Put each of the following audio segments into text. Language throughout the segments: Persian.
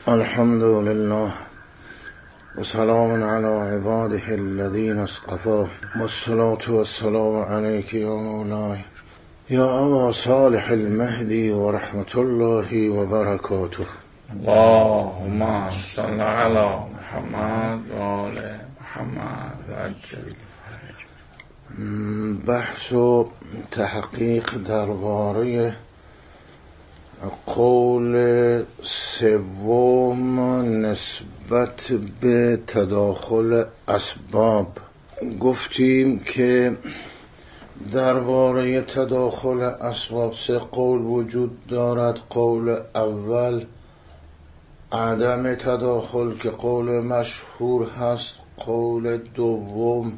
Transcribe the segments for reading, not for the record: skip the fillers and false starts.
الحمد لله وسلام على عباده الذين اصطفى والصلاة والسلام عليك يا مولاي يا أبا صالح المهدي ورحمة الله وبركاته. اللهم صل على محمد و آل محمد عجل. بحث و تحقیق درباره قول سوم نسبت به تداخل اسباب. گفتیم که درباره تداخل اسباب سه قول وجود دارد. قول اول عدم تداخل که قول مشهور هست. قول دوم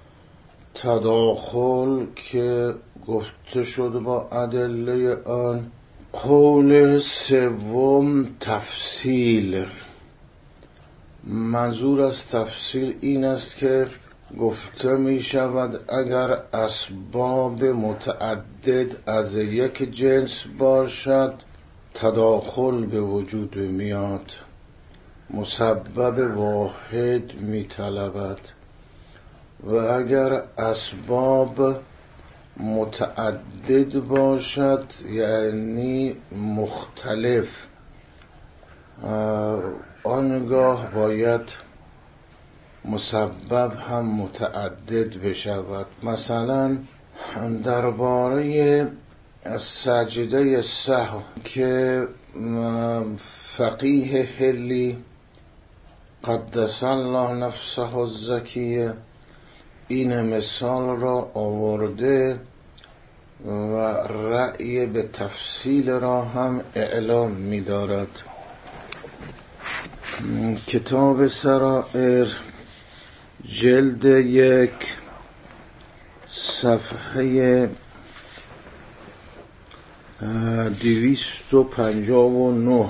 تداخل که گفته شده با ادله آن. قول سوم تفصیل. منظور از تفصیل این است که گفته می شود اگر اسباب متعدد از یک جنس باشد تداخل به وجود میاد، مسبب واحد می طلبد، و اگر اسباب متعدد باشد یعنی مختلف، آنگاه باید مسبب هم متعدد بشود. مثلا درباره سجده سهو که فقیه حلی قدس الله نفسه الزکیه این مثال را آورده و رأی به تفصیل را هم اعلام می دارد. کتاب سرائر جلد 1 صفحه 259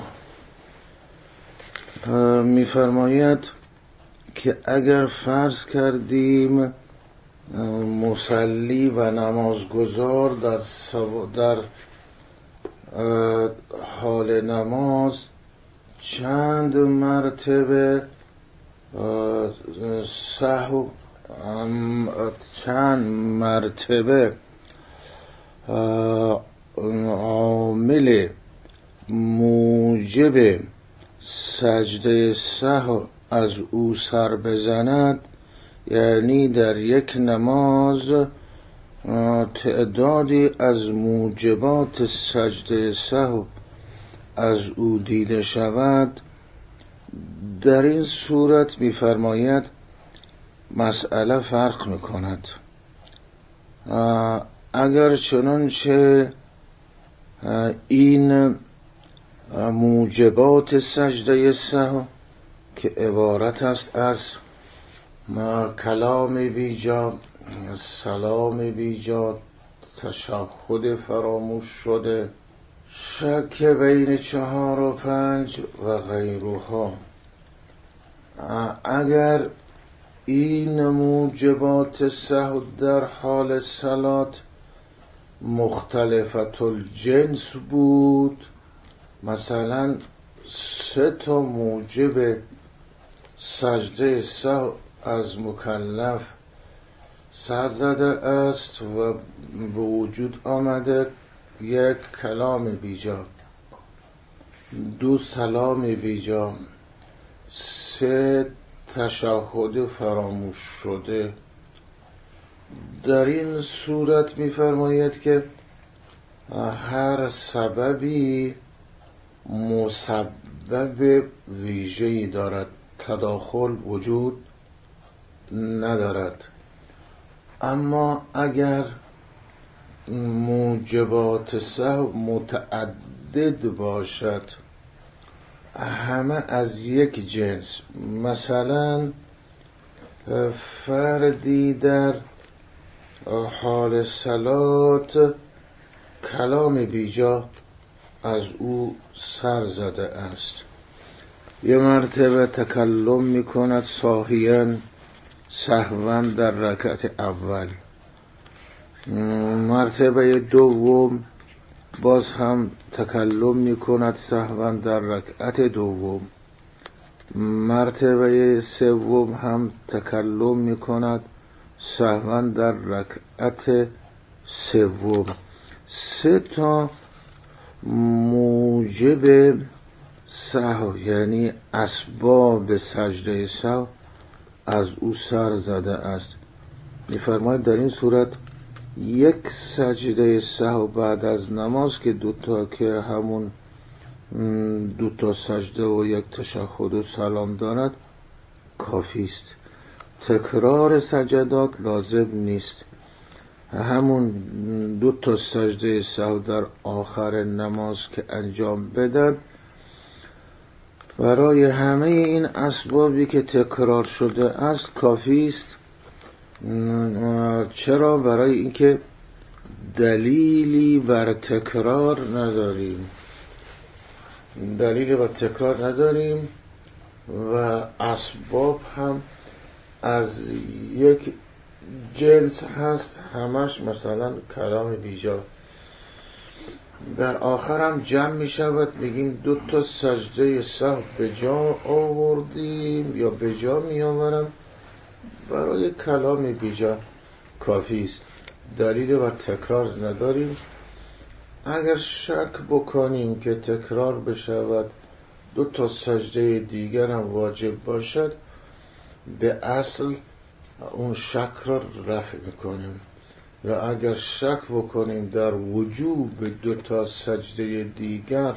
می فرماید که اگر فرض کردیم مصلی و نمازگزار در حال نماز چند مرتبه سهو عامل موجب سجده سهو از او سر بزند، یعنی در یک نماز تعدادی از موجبات سجده سهو از او دیده شود، در این صورت می‌فرماید مسئله فرق می‌کند. اگر چنانچه این موجبات سجده سهو که عبارت است از کلام بیجا، سلام بیجا، تشهد فراموش شده، شک بین 4 و 5 و غیرها، اگر این موجبات سهو در حال صلات مختلفت الجنس بود، مثلا 3 موجب سجده سهو از مکلف سر زده است و به وجود آمده 1 کلام بیجا، 2 سلام بیجا، 3 تشهد فراموش شده، در این صورت می‌فرماید که هر سببی مسبب ویژه‌ای دارد، تداخل وجود ندارد. اما اگر موجبات سهو متعدد باشد، همه از یک جنس، مثلا فردی در حال صلات کلام بیجا از او سر زده است، یه مرتبه تکلم میکند ساهیاً سهواً در رکعت اول، مرتبه دوم باز هم تکلم میکند سهواً در رکعت دوم، مرتبه سوم هم تکلم می کند سهوا در رکعت سوم. 3 تا موجب سهو یعنی اسباب سجده سهو از او سر زده است. می‌فرماید در این صورت یک سجده سهو بعد از نماز که 2 تا که همون 2 تا سجده و 1 تشهد و سلام دارد کافی است. تکرار سجدات لازم نیست. همون 2 تا سجده سهو در آخر نماز که انجام بدهد برای همه این اسبابی که تکرار شده است کافی است. چرا؟ برای اینکه دلیلی بر تکرار نداریم و اسباب هم از یک جنس هست، همش مثلا کلام بیجا. در آخر هم جمع می شود، بگیم 2 تا سجده سهو به جا آوردیم یا به جا می آورم، برای کلام بیجا کافی است. دلیل بر تکرار نداریم. اگر شک بکنیم که تکرار بشود 2 تا سجده دیگر هم واجب باشد، به اصل اون شک را رفع میکنیم. یا اگر شک بکنیم در وجوب 2 تا سجده دیگر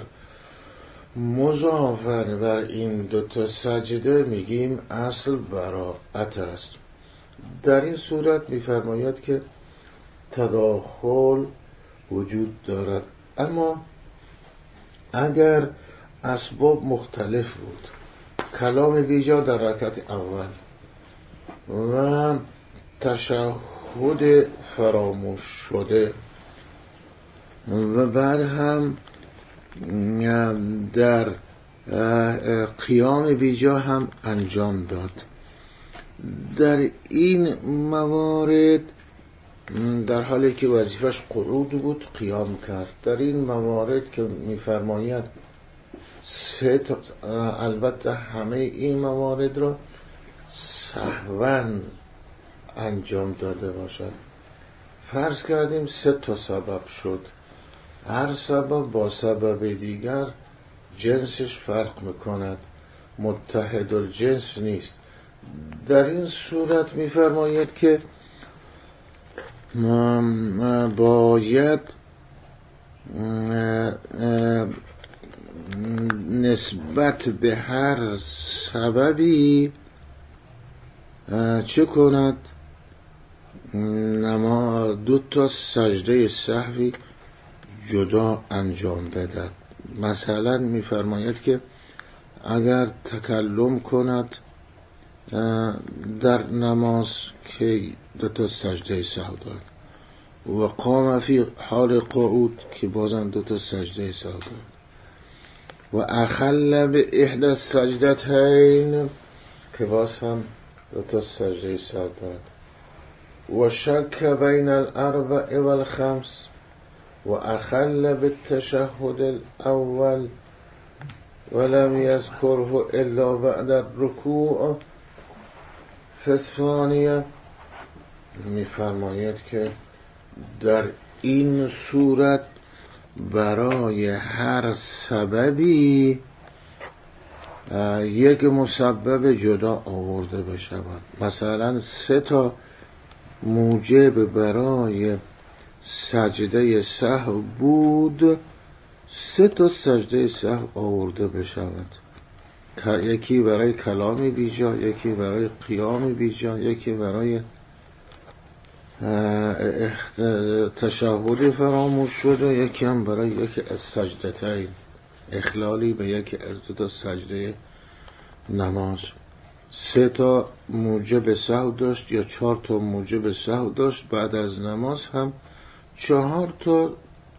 مضافاً بر این 2 تا سجده، میگیم اصل براءت است. در این صورت میفرماید که تداخل وجود دارد. اما اگر اسباب مختلف بود، کلام بیجا در رکعت اول و تشهد فراموش شده و بعد هم در قیام بیجا هم انجام داد، در این موارد در حالی که وظیفش قعود بود قیام کرد. در این موارد که میفرماید 3 تا، البته همه این موارد را سهواً انجام داده باشد. فرض کردیم 3 تا سبب شد، هر سبب با سبب دیگر جنسش فرق میکند، متحد الجنس نیست. در این صورت میفرماید که باید نسبت به هر سببی چه کند؟ 2 تا سجده سهوی جدا انجام بدهد. مثلا میفرماید که اگر تکلم کند در نماز که 2 تا سجده سهو دارد و قام فی حال قعود که بازم 2 تا سجده سهو دارد و اخل به احدى السجدتین که باز هم 2 تا سجده سهو دارد و شک بین الاربع و الخمس و اخل بالتشهد الاول ولم یذکره الا بعد الرکوع فی الثانیه. میفرماید که در این صورت برای هر سببی یک مسبب جدا آورده بشود. مثلا 3 تا موجب برای سجده سهو بود، 3 تا سجده سهو آورده بشود، یکی برای کلام بیجا، یکی برای قیام بیجا، یکی برای تشهد فراموش شده، یکی هم برای یکی از سجدتین، اخلالی به یکی از 2 تا سجده نماز. 3 تا موجب سهو داشت یا 4 تا موجب سهو داشت، بعد از نماز هم 4 تا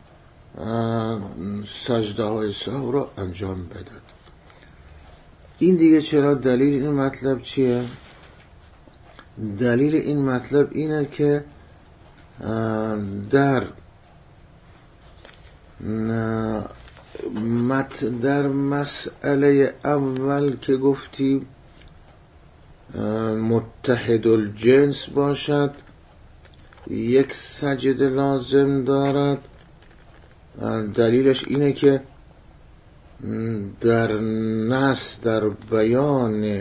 سجده های سهو را انجام بدهد. این دیگه چرا؟ دلیل این مطلب چیه؟ دلیل این مطلب اینه که در در مسئله اول که گفتیم متحد الجنس باشد، یک سجده لازم دارد. دلیلش اینه که در نص در بیان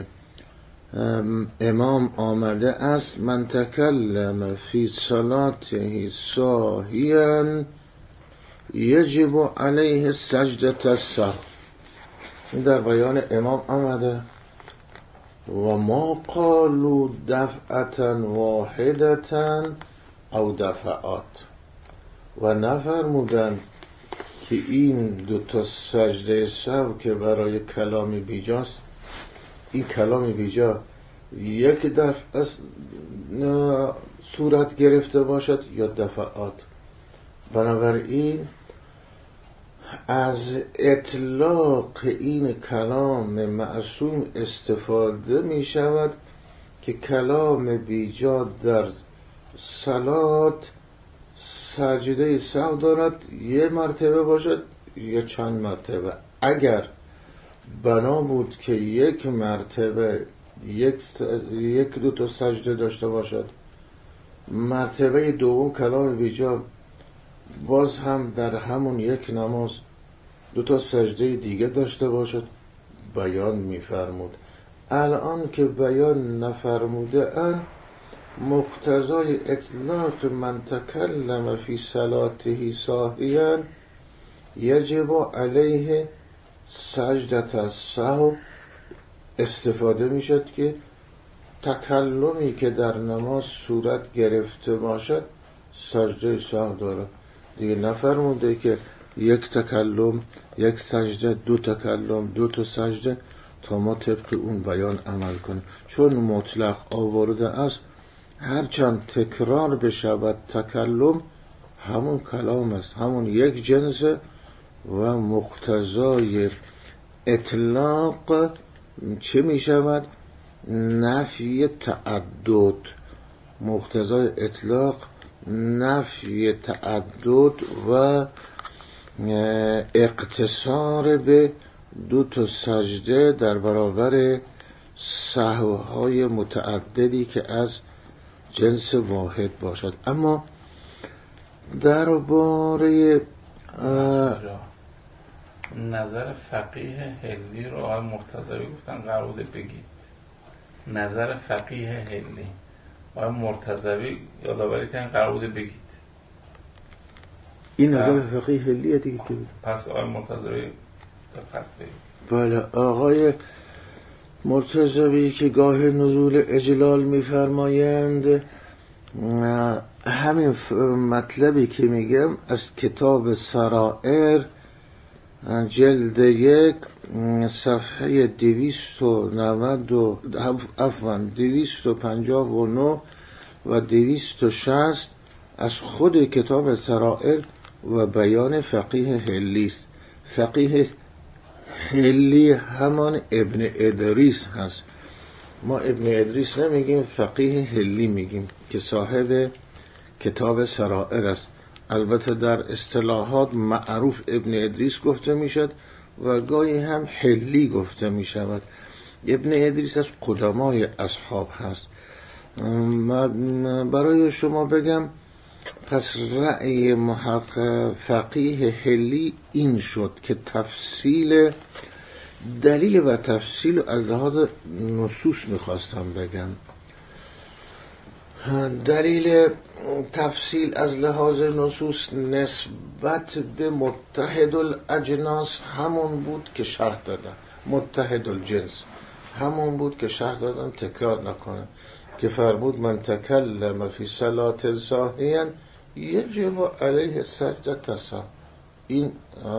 امام آمده است من تکلم فی صلاته ساهیا یجب علیه سجدة السهو. در بیان امام آمده و ما قالوا دفعة واحدة او دفعات، و نفرمودند که این دو تا سجده سهو که برای کلام بیجاست، این کلام بیجا یک دفعه صورت گرفته باشد یا دفعات. بنابراین از اطلاق این کلام معصوم استفاده می شود که کلام بیجا در صلات سجده سهو دارد، یه مرتبه باشد یا چند مرتبه. اگر بنا بود که یک مرتبه یک دو تا سجده داشته باشد، مرتبه دوم کلام بیجا باز هم در همون یک نماز دو تا سجده دیگه داشته باشد، بیان می‌فرمود. الان که بیان نفرموده ان، مقتضای اطلاق من تکلم فی صلاته ساهیا یجب علیه سجدة السهو استفاده میشد که تکلمی که در نماز صورت گرفته باشد سجده سهو داره. دیگه نفرموده که یک تکلم، یک سجده، دو تکلم، دو تا سجده، تا ما طبق اون بیان عمل کنیم. چون مطلق آورده است هرچند تکرار بشود تکلم همون کلام است، همون یک جنس، و مقتضای اطلاق چه می شود؟ نفی تعدد. مقتضای اطلاق نفی تعدد و اقتصار به دو تا سجده در برابر سهوهای متعددی که از جنس واحد باشد. اما درباره نظر فقیه هلی رو آقای مرتضوی گفتن قرار بوده بگید. نظر فقیه هلی آقای مرتضوی یادآوری کردن قرار بوده بگید. این نظر فقیه هلیه دیگه که پس آقای مرتضوی دقت بگید. بله، آقای مرتضوی که گاه نزول اجلال می‌فرمایند همین مطلبی که میگم از کتاب سرائر جلد 1 صفحه 259 و 260 از خود کتاب سرائر و بیان فقیه هلی است. فقیه هلی همان ابن ادریس هست. ما ابن ادریس نمیگیم، فقیه هلی میگیم که صاحب کتاب سرائر است. البته در اصطلاحات معروف ابن ادریس گفته میشد و گاهی هم هلی گفته میشود. ابن ادریس از قدمای اصحاب هست. برای شما بگم پس رأی محقق فقیه هلی این شد که تفصیل دلیل و تفصیل از لحاظ نصوص میخواستم بگم. دلیل تفصیل از لحاظ نصوص نسبت به متحد الاجناس همون بود که شرح دادن، متحد الجنس همون بود که شرح دادن، تکرار نکنه، که فرمود من تکلم فی صلاة ساهیا یجب علیه سجدة السهو. این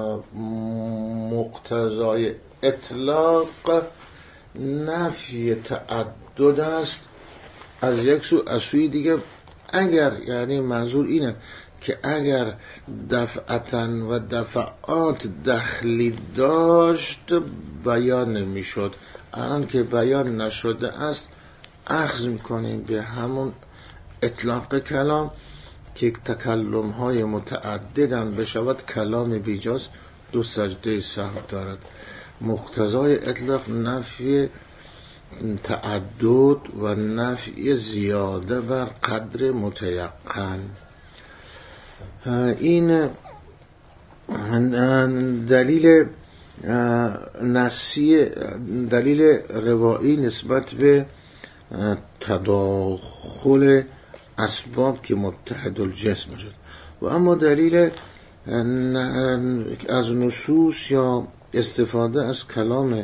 مقتضای اطلاق نفی تعدد است از یک سو. از سوی دیگه اگر، یعنی منظور اینه که اگر دفعتاً و دفعات دخلی داشت بیان نمی شد. الان که بیان نشده است اخذ میکنیم به همون اطلاق کلام که تکلم های متعددن بشود کلام بیجاست، 2 سجده سهو دارد. مقتضای اطلاق نفی تعدد و نفی زیاده بر قدر متیقن. این دلیل نصی، دلیل روایی نسبت به تداخل اسباب که متحد الجنس باشد. و اما دلیل از نصوص یا استفاده از کلام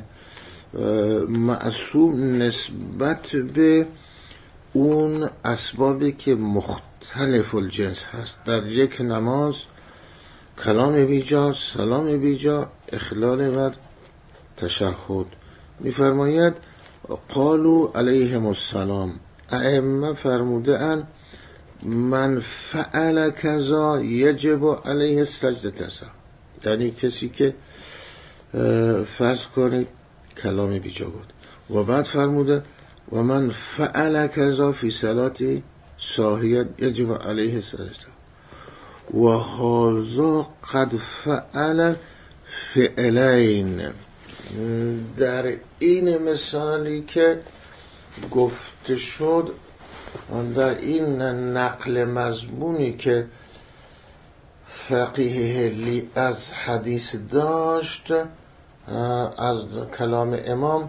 معصوم نسبت به اون اسبابی که مختلف الجنس هست. در یک نماز کلام بیجا، سلام بیجا، اخلال بر تشهد. می‌فرماید قالوا علیهم السلام، ائمه فرموده اند من فعل کذا یجب علیه السجده سهو، یعنی کسی که فرض کنید کلام بیجا بود و بعد فرموده و من فعل کذا فی صلاتی ساهیه یجب علیه السجده و هذا قد فعل فعلین. در این مثالی که گفته شد، در این نقل مضمونی که فقیه هلی از حدیث داشت از کلام امام،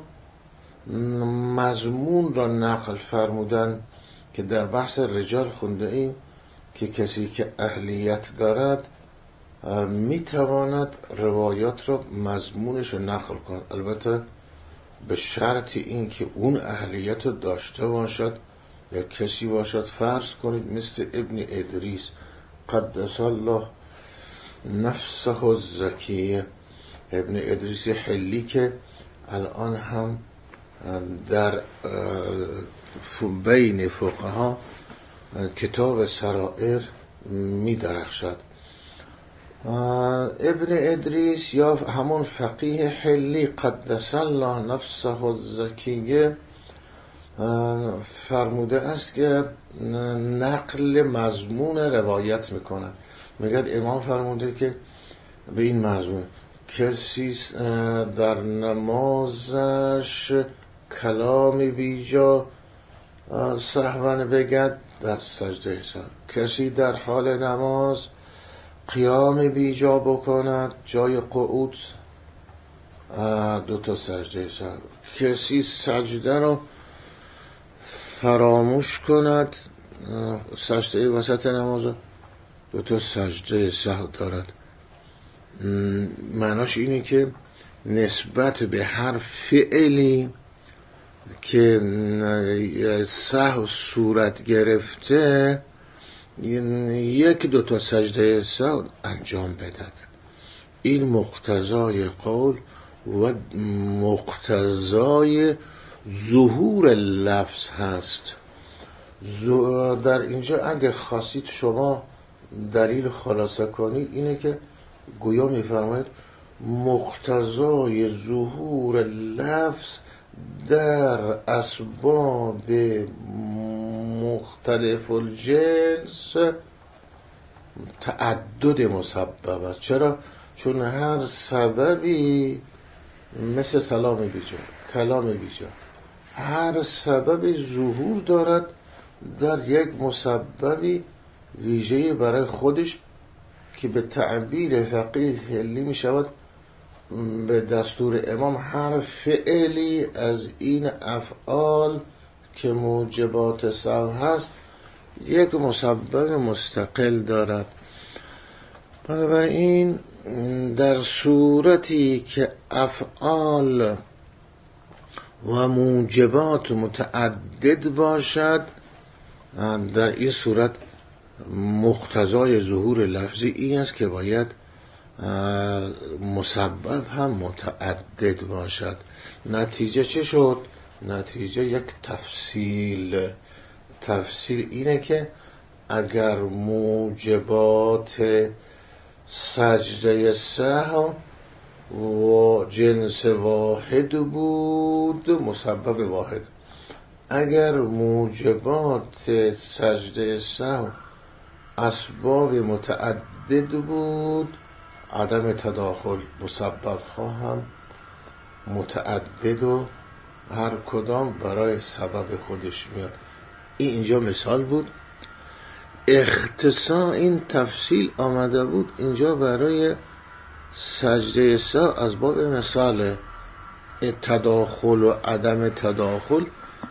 مضمون را نقل فرمودن که در بحث رجال خونده ایم که کسی که اهلیت دارد میتواند روایات را مضمونش رو نقل کند، البته به شرط این که اون اهلیت رو داشته باشد یا کسی باشد، فرض کنید مثل ابن ادریس قدس الله نفسه الزکیه، ابن ادریس حلی که الان هم در بین فقها کتاب سرائر می درخشد. ابن ادریس یا همون فقیه حلی قدس الله نفسه الزکیه فرموده است که نقل مضمون روایت میکنه. میگه امام فرموده که به این مضمون کسی در نمازش کلام بیجا سهون بگد در سجده سهو، کسی در حال نماز قیام بیجا بکند جای قعود 2 سجده سهو، کسی سجده رو فراموش کند سجده وسط نماز 2 سجده سهو دارد. معناش اینه که نسبت به هر فعلی که سهو صورت گرفته 1-2 سجده سهو انجام بدهد. این مقتضای قول و مقتضای ظهور لفظ هست. در اینجا اگر خواستید شما دلیل خلاصه کنید اینه که گویا میفرماید مقتضای ظهور لفظ در اسباب مختلف الجنس تعدد مسبب است. چرا؟ چون هر سببی مثل سلام بیجا، کلام بیجا، هر سبب ظهور دارد در یک مسببی ویژه‌ای برای خودش که به تعبیر فقیه حلی می شود به دستور امام هر فعلی از این افعال که موجبات سهو هست یک مسبب مستقل دارد. بنابراین در صورتی که افعال و موجبات متعدد باشد، در این صورت مقتضای ظهور لفظی این است که باید مسبب هم متعدد باشد. نتیجه چه شد؟ نتیجه یک تفصیل اینه که اگر موجبات سجده سهو و جنس واحد بود مسبب واحد، اگر موجبات سجده سهو اسباب متعدد بود عدم تداخل مسبب ها هم متعدد و هر کدام برای سبب خودش میاد. اینجا مثال بود. این تفصیل آمده بود اینجا برای سجده سهو از باب مثال تداخل و عدم تداخل،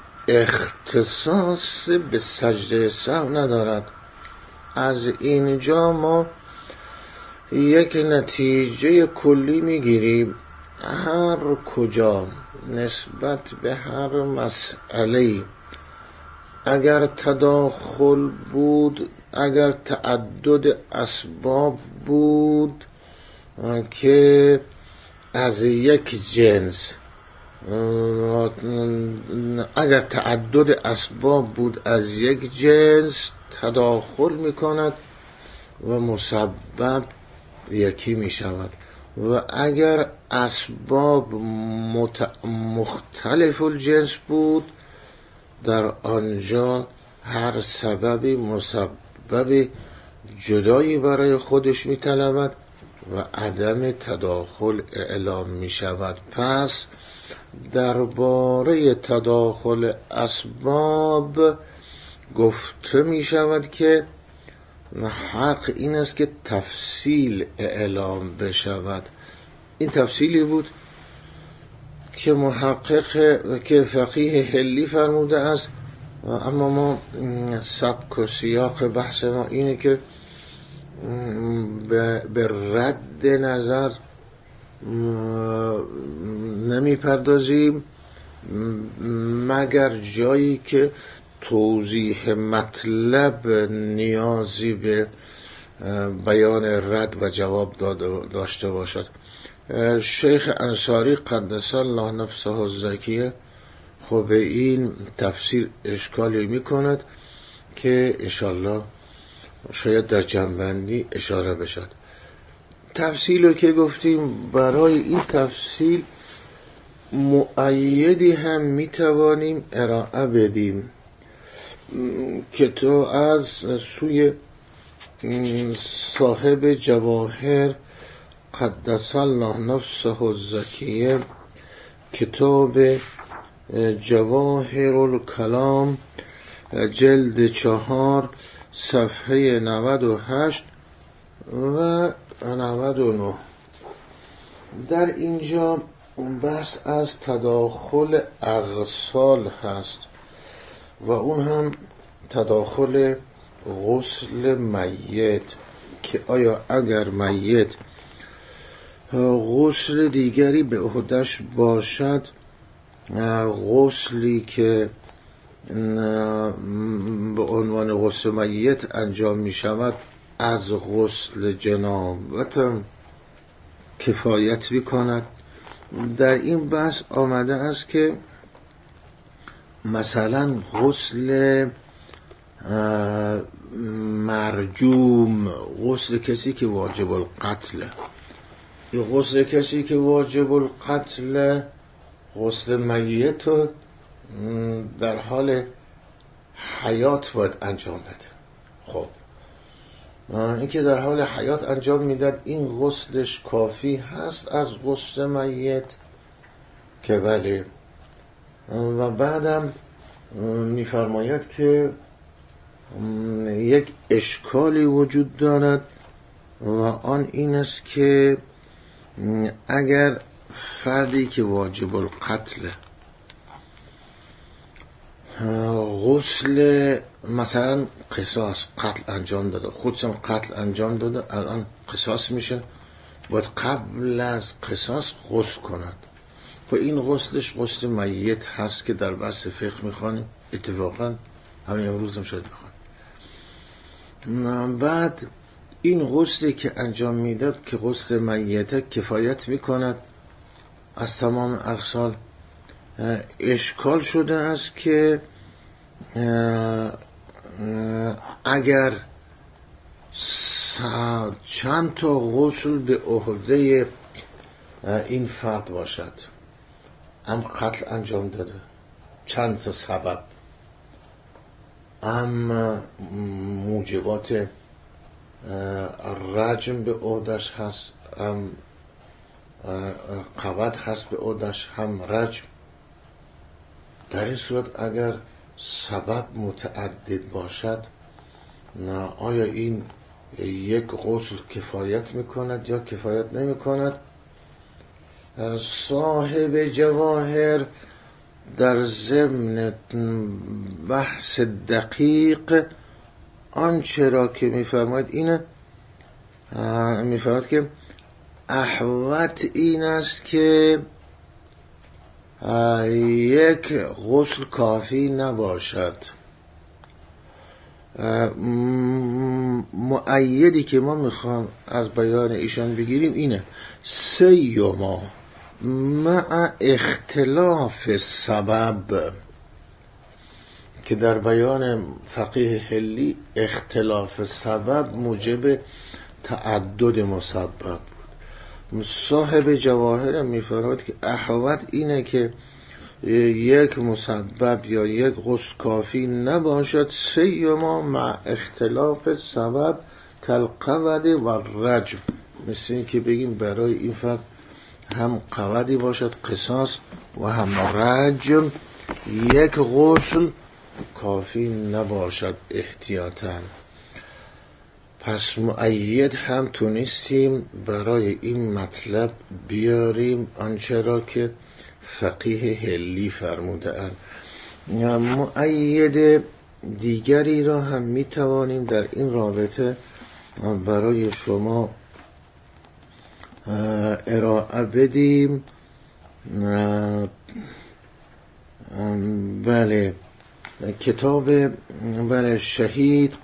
اختصاص به سجده سهو ندارد. از اینجا ما یک نتیجه کلی میگیریم. هر کجا نسبت به هر مسئله اگر تداخل بود، اگر تعدد اسباب بود که از یک جنس، اگر تعدد اسباب بود از یک جنس تداخل میکند و مسبب یکی میشود، و اگر اسباب مختلف الجنس بود در آنجا هر سببی مسبب جدایی برای خودش میطلبد و عدم تداخل اعلام میشود. پس درباره تداخل اسباب گفته میشود که حق این است که تفصیل اعلام بشود. این تفصیلی بود که محقق که فقیه حلی فرموده است، اما ما سبک و سیاق بحث ما اینه که به رد نظر نمی پردازیم مگر جایی که توضیح مطلب نیازی به بیان رد و جواب داشته باشد. شیخ انصاری قدس الله نفسه الزکیه خب به این تفسیر اشکالی می کند که انشالله شاید در جنبندی اشاره بشد. تفصیلی که گفتیم برای این تفصیل مؤیدی هم می توانیم ارائه بدیم که تو از سوی صاحب جواهر قدس الله نفسه الزکیه کتاب جواهر الکلام جلد 4 صفحه 98 و 99 در اینجا بحث از تداخل اغسال هست و اون هم تداخل غسل میت، که آیا اگر میت غسل دیگری به عهده‌اش باشد، غسلی که به عنوان غسل میت انجام می شود از غسل جنابت کفایت می کند. در این بحث آمده است که مثلا غسل مرجوم، غسل کسی که واجب القتل، این غسل کسی که واجب القتل غسل میت در حال حیات باید انجام بده. خب این که در حال حیات انجام میداد این غسلش کافی هست از غسل میت؟ که بله. و بعدم میفرماید که یک اشکالی وجود دارد و آن این است که اگر فردی که واجب القتل غسل مثلا قصاص قتل انجام داده، خودشم قتل انجام داده، الان قصاص میشه، باید قبل از قصاص غسل کند. و این غسلش غسل میت هست که در بحث فقه میخوانیم، اتفاقا همین امروز هم شاید بخوانیم. بعد این غسلی که انجام میداد که غسل میت کفایت میکند از تمام اغسال، اشکال شده است که اگر چند تا غسل به عهده این فرد باشد، هم قتل انجام داده، چند تا سبب، هم موجبات رجم به عهدش هست، هم قود هست به عهدش، هم رجم. در این صورت اگر سبب متعدد باشد، آیا این یک غسل کفایت میکند یا کفایت نمیکند؟ صاحب جواهر در ضمن بحث دقیق آنچه را که میفرماید اینه، میفرماید که احوط این است که یک غسل کافی نباشد. مؤیدی که ما میخوام از بیان ایشان بگیریم اینه: سیما مع اختلاف سبب، که در بیان فقیه حلی اختلاف سبب موجب تعدد مسبب بود. صاحب جواهر میفرماید که احوط اینه که یک مسبب یا یک غسل کافی نباشد، سیما مع اختلاف سبب کالقود و رجم، مثل این که بگیم برای این فرد هم قودی باشد قصاص و هم رجم، یک غسل کافی نباشد احتیاطاً. پس مؤید هم تونستیم برای این مطلب بیاریم آنچه را که فقیه حلی فرمودند. مؤید دیگری را هم میتوانیم در این رابطه برای شما ارائه بدیم. بله، کتاب شهید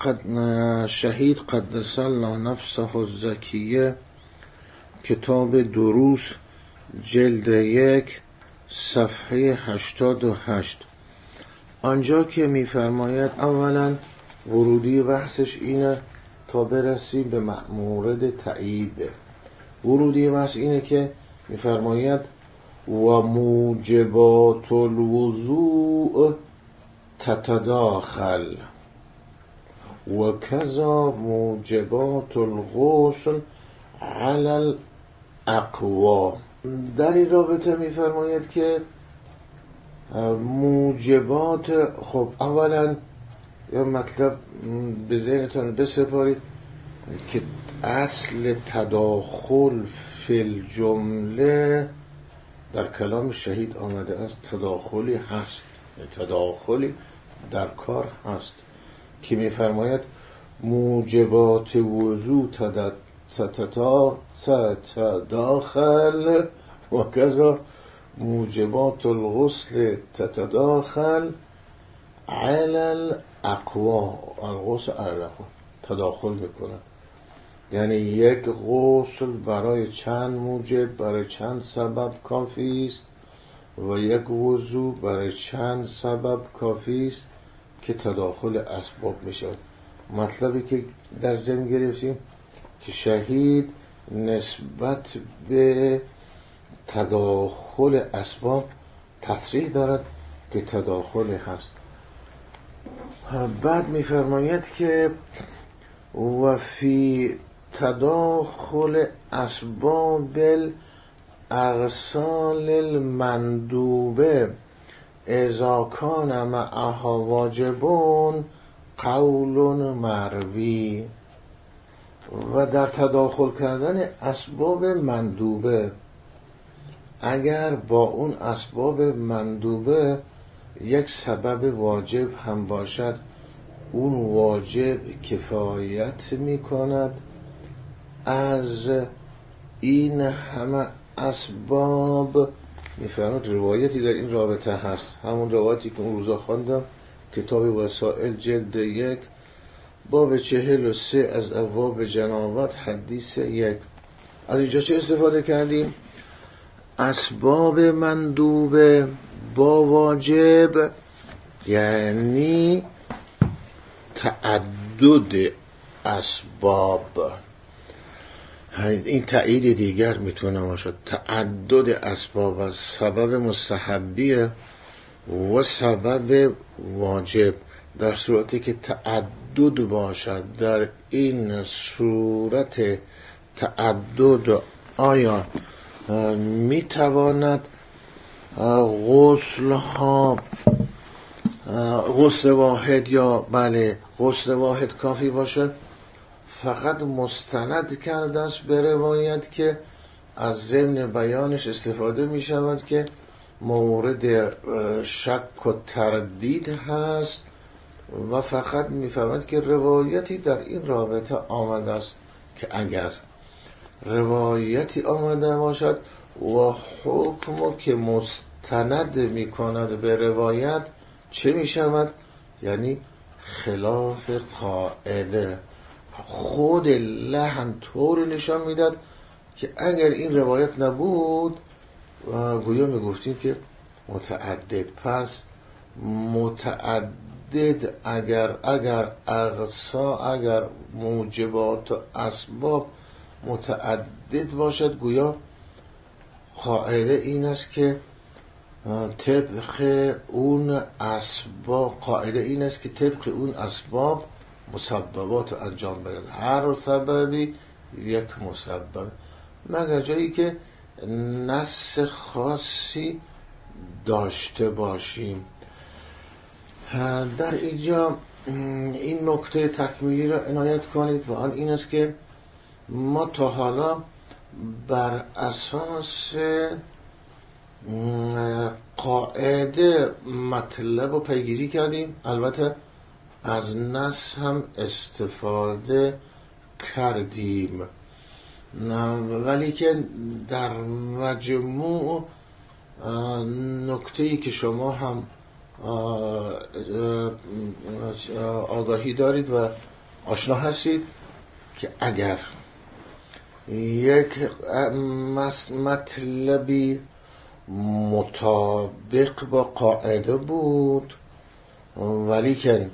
قدس الله نفسه الزکیه، کتاب دروس، جلد 1 صفحه 88. آنجا که میفرماید اولا ورودی بحثش اینه تا برسیم به مورد تایید. ورودی بحث اینه که میفرماید و موجبات الوضوء تتداخل و کذا موجبات الغسل علی الاقوا. در این رابطه میفرماید که موجبات، خب اولا یا مطلب به ذهنتان بسپارید که اصل تداخل فی الجمله در کلام شهید آمده است، تداخلی هست، تداخلی در کار هست که میفرماید موجبات وضو تتداخل و کذا موجبات الغسل تتداخل علی الاقوا. الغسل علی الاقوا تداخل میکنه، یعنی یک غسل برای چند موجب، برای چند سبب کافی است و یک وضو برای چند سبب کافی است که تداخل اسباب میشود. مطلبی که در ذهن گرفتیم که شهید نسبت به تداخل اسباب تصریح دارد که تداخل هست. بعد میفرماید که و فی تداخل اسباب الاغسال المندوبه اذا کان معها واجبون قول مروی. و در تداخل کردن اسباب مندوبه، اگر با اون اسباب مندوبه یک سبب واجب هم باشد، اون واجب کفایت می کند از این همه اسباب. میفرماید روایتی در این رابطه هست، همون روایتی که اون روزا خواندم، کتاب وسائل جلد 1 باب 43 از ابواب جنابت حدیث 1. از اینجا چه استفاده کردیم؟ اسباب مندوبه با واجب، یعنی تعدد اسباب. این تایید دیگر میتونه باشد، تعدد اسباب از سبب مستحبیه و سبب واجب. در صورتی که تعدد باشد، در این صورت تعدد آیا میتواند غسل واحد یا بله غسل واحد کافی باشه؟ فقط مستند کرده است به روایت که از ضمن بیانش استفاده می شود که مورد شک و تردید هست و فقط می فهمد که روایتی در این رابطه آمده است که اگر روایتی آمده باشد و حکم که مستند می کند به روایت چه می شود؟ یعنی خلاف قاعده. خود لحن طور نشان میداد که اگر این روایت نبود گویا میگفتیم که متعدد. پس متعدد اگر اقصا، اگر موجبات و اسباب متعدد باشد، گویا قاعده این است که طبق اون اسباب مسببات رو انجام بدن. هر سببی یک مسبب، مگر جایی که نص خاصی داشته باشیم. در اینجا این نکته تکمیلی را عنایت کنید و آن این است که ما تا حالا بر اساس قاعده مطلب رو پیگیری کردیم، البته از نص هم استفاده کردیم، ولی که در مجموع نکته‌ای که شما هم آگاهی دارید و آشنا هستید که اگر یک مطلبی مطابق با قاعده بود ولی که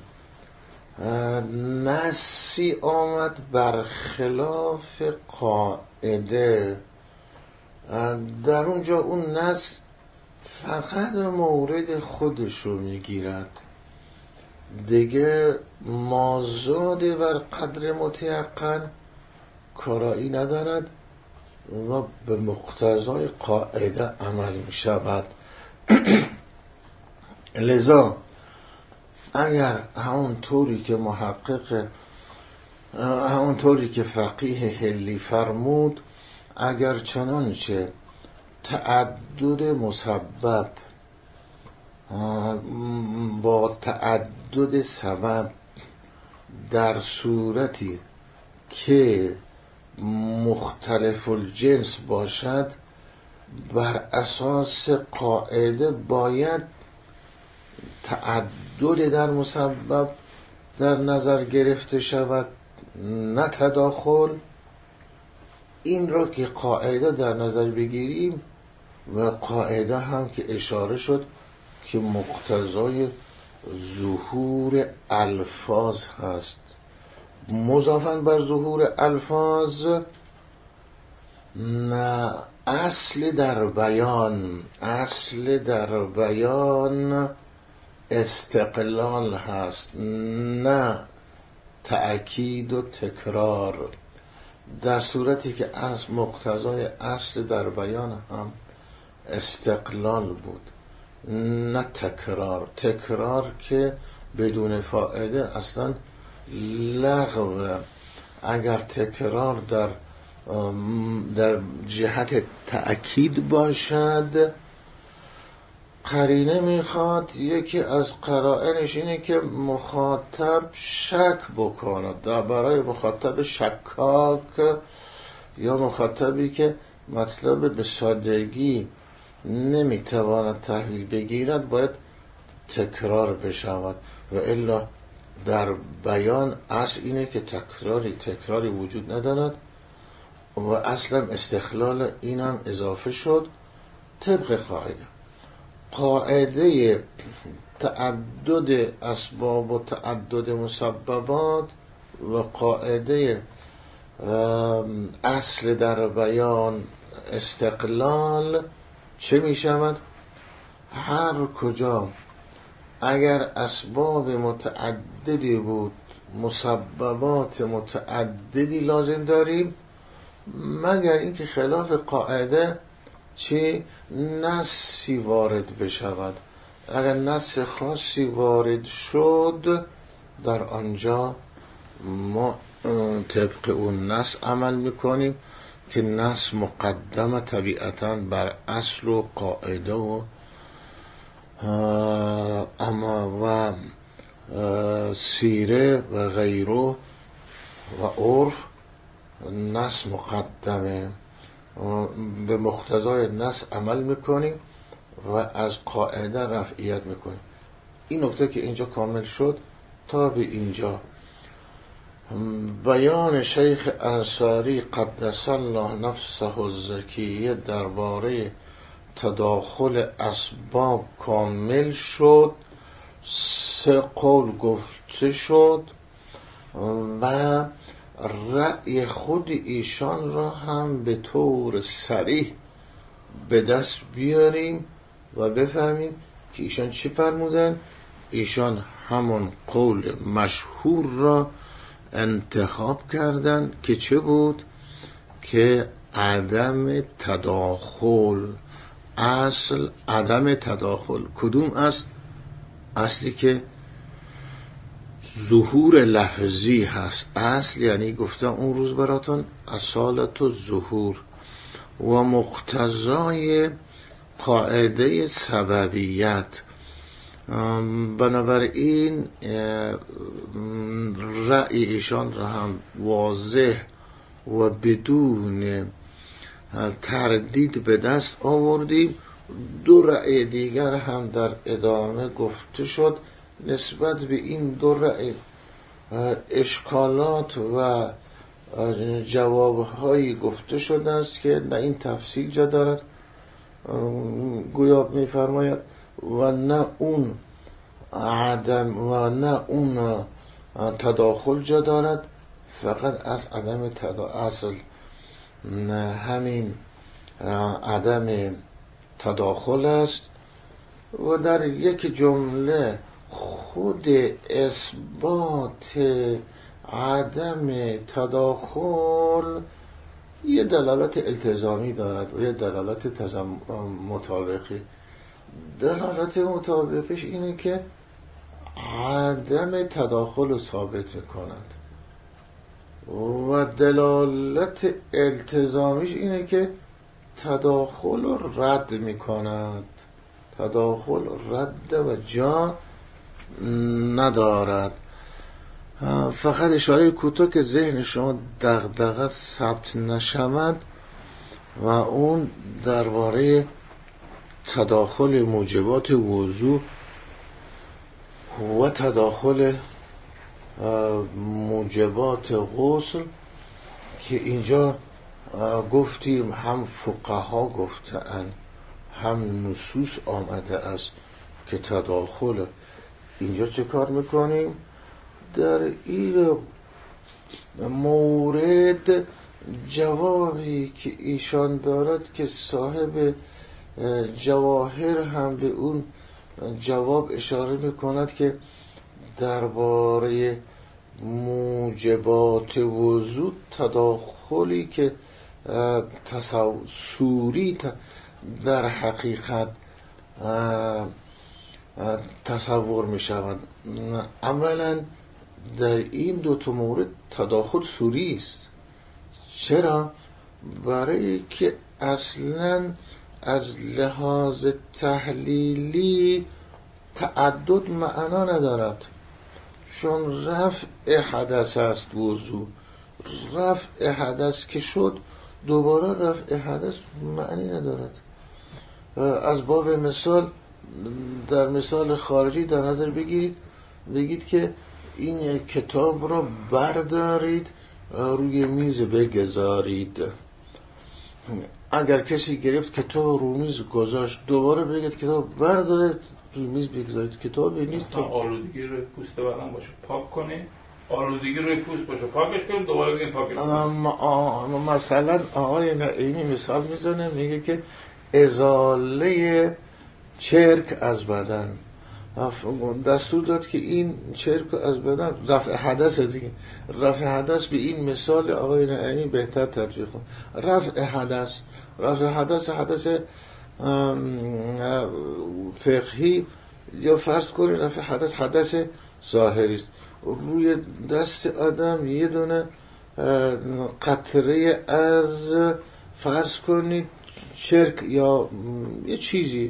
نصی آمد برخلاف قاعده، در اونجا اون نص فقط مورد خودش رو میگیرد، دیگه مازاد بر قدر متیقن کارایی ندارد و به مقتضای قاعده عمل می شود. لذا اگر همون طوری که فقیه حلی فرمود، اگر چنانچه تعدد مسبب با تعدد سبب در صورتی که مختلف الجنس باشد، بر اساس قاعده باید تعدد در مسبب در نظر گرفته شود، نه تداخل. این را که قاعده در نظر بگیریم و قاعده هم که اشاره شد که مقتضای ظهور الفاظ هست، مضافاً بر ظهور الفاظ نه اصل در بیان استقلال هست، نه تأکید و تکرار. در صورتی که از مقتضای اصل در بیان هم استقلال بود، نه تکرار که بدون فائده اصلا لغو. اگر تکرار در جهت تأکید باشد، قرینه میخواد یکی از قرائنش اینه که مخاطب شک بکند. برای مخاطب شکاک یا مخاطبی که مطلب به سادگی نمیتواند تحویل بگیرد باید تکرار بشود، و الا در بیان اصل اینه که تکراری وجود ندارد و اصلا استقلال این هم اضافه شد طبق قاعده تعدد اسباب و تعدد مسببات و قاعده اصل در بیان استقلال. چه می شود؟ هر کجا اگر اسباب متعددی بود، مسببات متعددی لازم داریم، مگر اینکه خلاف قاعده چی نصی وارد بشود. اگر نص خاصی وارد شد، در آنجا ما طبق اون نص عمل میکنیم که نص مقدمه طبیعتاً بر اصل و قاعده و اما و سیره و غیره و عرف. نص مقدمه، به مقتضای نص عمل میکنیم و از قاعده رفعیت میکنیم. این نکته که اینجا کامل شد. تا به اینجا بیان شیخ انصاری قدس الله نفسه الزکیه درباره تداخل اسباب کامل شد. 3 قول گفته شد و رأی خود ایشان را هم به طور صریح به دست بیاریم و بفهمیم که ایشان چی فرمودن. ایشان همون قول مشهور را انتخاب کردن که چه بود؟ که عدم تداخل. اصل عدم تداخل کدوم است؟ اصلی که ظهور لفظی هست. اصل یعنی گفتم اون روز براتون اصالت و ظهور و مقتضای قاعده سببیت. بنابراین رأی ایشان را هم واضح و بدون تردید به دست آوردیم. 2 رأی دیگر هم در ادامه گفته شد. نسبت به این 2 رأی اشکالات و جوابهایی گفته شده است که نه این تفصیل جا دارد، گویا می‌فرماید، و نه اون عدم و نه اون تداخل جا دارد. فقط از عدم اصل همین عدم تداخل است. و در یک جمله خود اثبات عدم تداخل یه دلالت التزامی دارد و یه دلالت مطابقی. دلالت مطابقش اینه که عدم تداخل رو ثابت میکند و دلالت التزامیش اینه که تداخل رو رد میکند. تداخل رد و جا ندارد. فقط اشاره کوتاه که ذهن شما دغدغه ثبت نشود و اون درباره تداخل موجبات وضو و تداخل موجبات غسل که اینجا گفتیم هم فقها گفتن هم نصوص آمده است که تداخل. اینجا چه کار میکنیم؟ در این مورد جوابی که ایشان دارد که صاحب جواهر هم به اون جواب اشاره میکند که درباره موجبات وضو تداخلی که تصوری در حقیقت تصور می شود. اولا در این 2 مورد تداخل صوری است. چرا؟ برای که اصلا از لحاظ تحلیلی تعدد معنا ندارد، چون رفع حدث است وضو. رفع حدث که شد دوباره رفع حدث معنی ندارد. از باب مثال در مثال خارجی در نظر بگید که این کتاب را بردارید روی میز بگذارید. اگر کسی گرفت کتاب رو میز گذاشت دوباره بگید کتاب بردارید روی میز بگذارید، کتاب نیست. آلودگی روی پوست بدن باشه پاک کنید، آلودگی روی پوست باشه پاکش کنید، دوباره بگید پاکش کنید. مثلا آقای نعیمی مثال میزنه، میگه که ازاله چرک از بدن دستور داد که این چرک از بدن رفع حدث دیگه. رفع حدث به این مثال آقای نعیمی بهتر تطبیق کن. رفع حدث فقهی یا فرض کنید رفع حدث ظاهری است. روی دست آدم یه دونه قطره از فرض کنید چرک یا یه چیزی،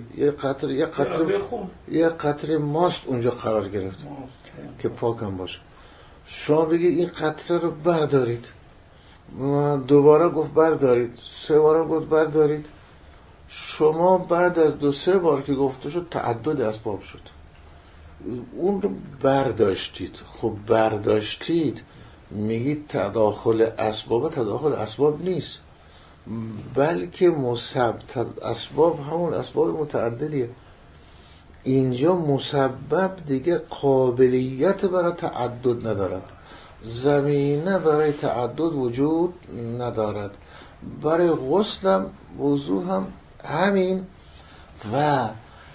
یه قطره ماست اونجا قرار گرفت که پاکم باشه. شما بگید این قطره رو بردارید، دوباره گفت بردارید، 3 بار گفت بردارید. شما بعد از 2-3 بار که گفته شد تعدد اسباب شد، اون رو برداشتید. خب برداشتید میگید تداخل اسباب نیست، بلکه اسباب همون اسباب متعددیه. اینجا مسبب دیگه قابلیت برای تعدد ندارد، زمینه برای تعدد وجود ندارد. برای غسلم وضو هم همین. و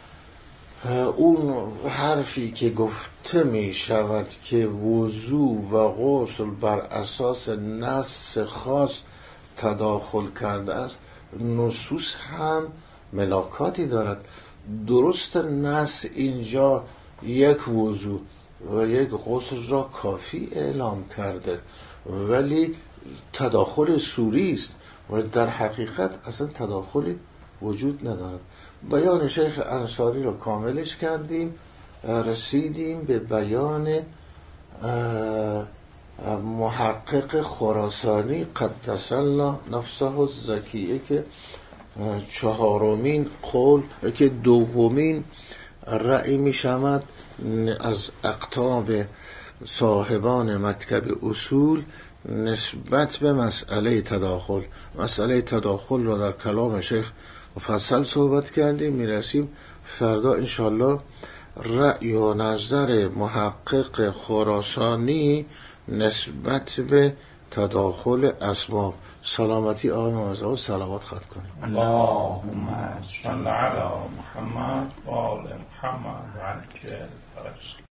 اون حرفی که گفته می شود که وضو و غسل بر اساس نص خاص تداخل کرده است، نصوص هم ملاکاتی دارد. درست نص اینجا یک وضو و یک غسل را کافی اعلام کرده، ولی تداخل صوری است و در حقیقت اصلا تداخلی وجود ندارد. بیان شیخ انصاری را کاملش کردیم، رسیدیم به بیان محقق خراسانی قدس الله نفسه الزکیه که 4مین قول که 2مین رأی می شود از اقطاب صاحبان مکتب اصول نسبت به مسئله تداخل را در کلام شیخ مفصل صحبت کردیم. میرسیم فردا انشالله رأی و نظر محقق خراسانی نسبت به تداخل اسباب. سلامتی آقای موزه صلوات خط کنیم. اللهم صل علی محمد و آل محمد و عجل فرجهم.